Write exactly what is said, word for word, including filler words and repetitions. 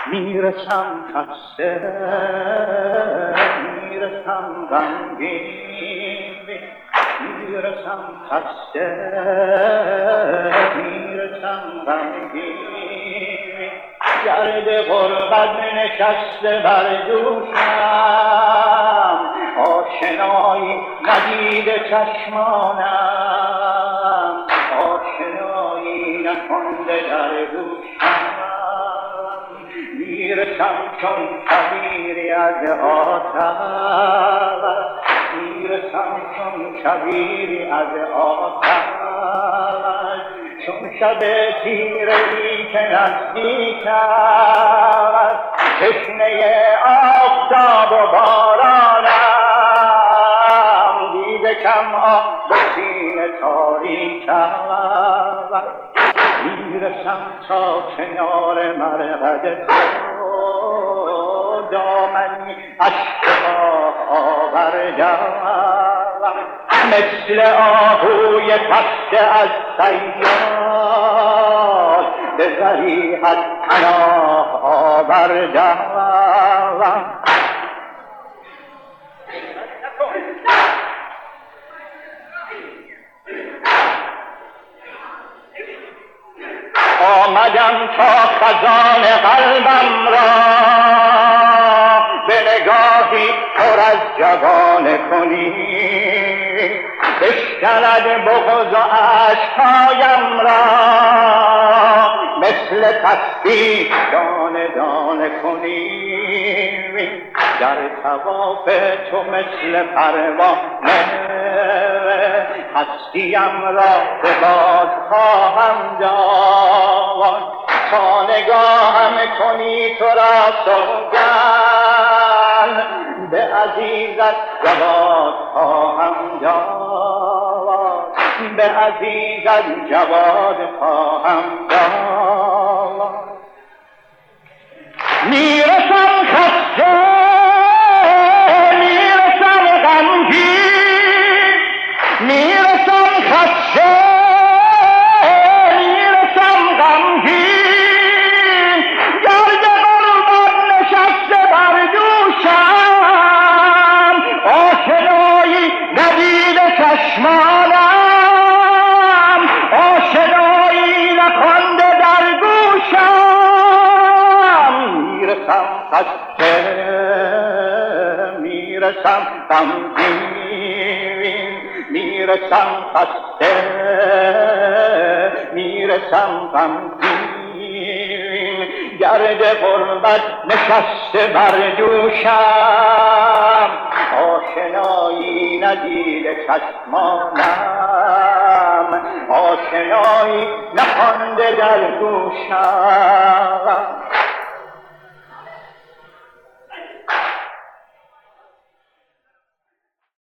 میرسم خسته، میرسم غمگین، میرسم خسته، میرسم غمگین، گرد غربت نشسته بر دوشم، آشنایی ندیده چشمانم، آشنایی نخوانده در گوشم، میرسم چون شبیری از آتش، میرسم چون شبیری از آتش، چون شب تیره‌ای که نزدیک است، تشنه آفتاب و بارانم، دیده کم آب و سینه تاریک است، میرسم تا کنار مرقد تو، دامنی اشک آه آوردم، مثل آهوی پسته از صیاد، به ذریحت پناه آوردم. آمدم تا خزان قلبم را به نگاهی پر از جوانه کنی، بشکند بغض و اشک‌هایم را مثل تسبیح دانه دانه کنی، در طواف تو مثل پروانه هستیم را به باد خواهم داد، تا نگاهم کنی تو را سوگند، به عزیزت جواد خواهم داد، به عزیزت جواد خواهم داد. میرسم خسته، میرسم غمگین، میرسم خسته، میرسم غمگین، گرد غربت نشسته بر دوشم، آشنایی ندیده چشمانم، آشنایی نخوانده در گوشم، میرسم خسته، میرسم غمگین، میرسم خسته، میرسم غمگین، گرد غربت نشسته بر دوشم، آشنایی ندیده چشمانم، آشنایی نخوانده در گوشم.